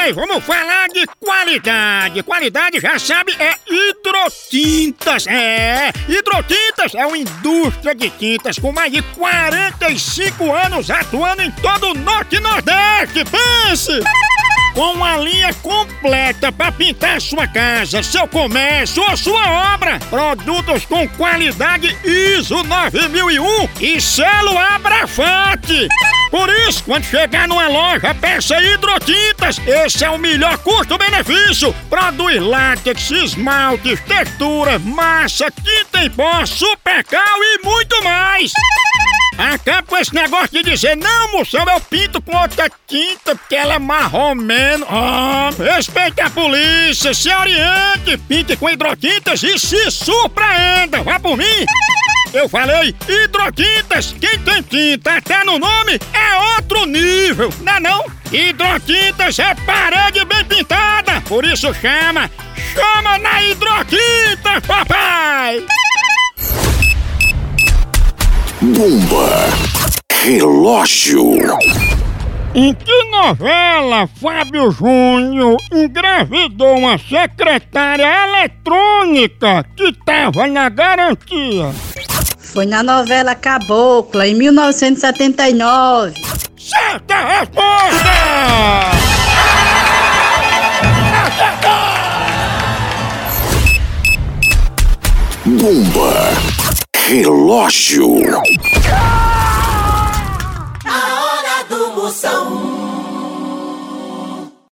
aí, vamos falar de qualidade. Qualidade, já sabe, é Hidrotintas. Hidrotintas é uma indústria de tintas com mais de 45 anos atuando em todo o Norte e Nordeste. Pense! Com uma linha completa para pintar sua casa, seu comércio ou sua obra. Produtos com qualidade ISO 9001 e selo Abrafate. Por isso, quando chegar numa loja, peça Hidrotintas. Esse é o melhor custo-benefício. Produz látex, esmaltes, textura, massa, tinta em pó, supercal e muito mais. Acaba com esse negócio de dizer, não, moção, eu pinto com outra tinta porque ela é marromeno. Respeite a polícia, se oriente, pinte com Hidrotintas e se surpreenda. Vá por mim. Eu falei Hidrotintas. Quem tem tinta até no nome é outro nível, não é não? Hidrotintas é parede bem pintada. Por isso chama na Hidrotintas, papai! Bomba Relógio. Em que novela Fábio Júnior engravidou uma secretária eletrônica que tava na garantia? Foi na novela Cabocla, em 1979. Certa resposta! Bomba Relógio. A hora do Moção.